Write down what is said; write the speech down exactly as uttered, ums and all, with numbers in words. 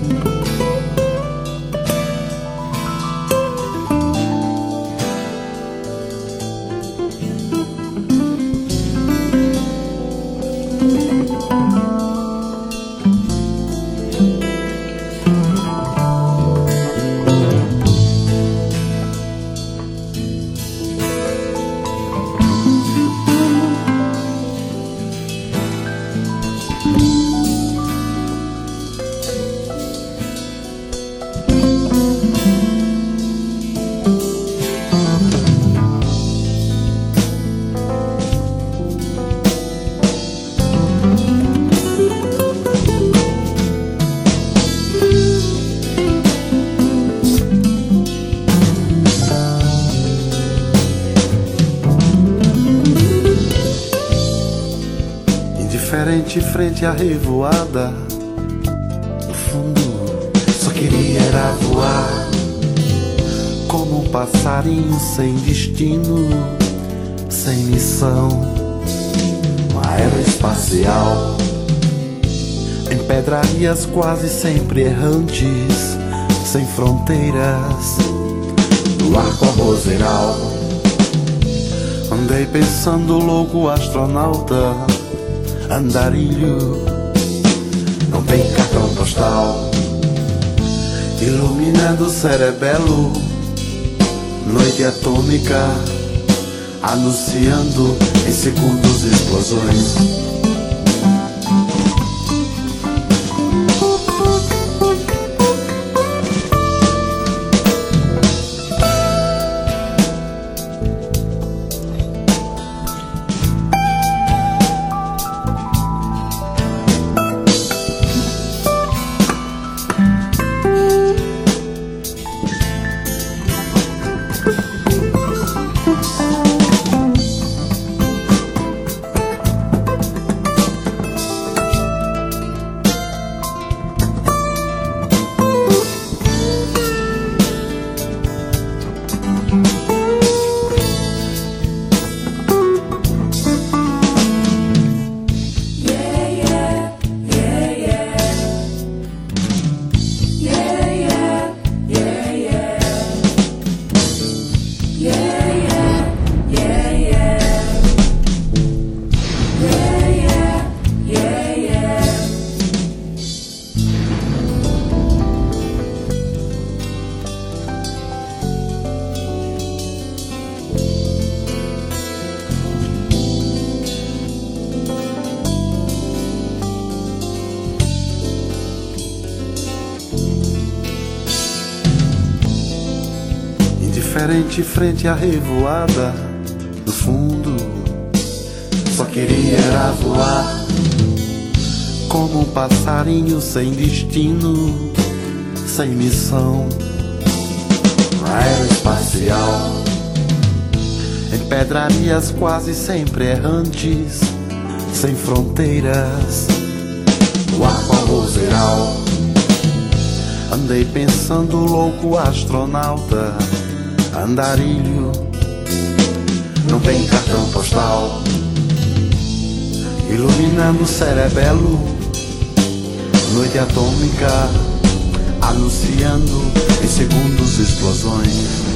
Indiferente frente à revoada, no fundo só queria era voar, como um passarinho sem destino, sem missão, uma aeroespacial, em pedrarias quase sempre errantes, sem fronteiras, no arco arrozeral. Andei pensando louco astronauta, andarilho, não tem cartão postal, iluminando o cerebelo, noite atômica, anunciando em segundos explosões. Indiferente frente à revoada, no fundo só queria era voar, como um passarinho sem destino, sem missão, aeroespacial, em pedrarias quase sempre errantes, sem fronteiras, o arco arrozeral. Andei pensando louco astronauta, andarilho, não tem cartão postal, iluminando o cerebelo, noite atômica, anunciando em segundos explosões.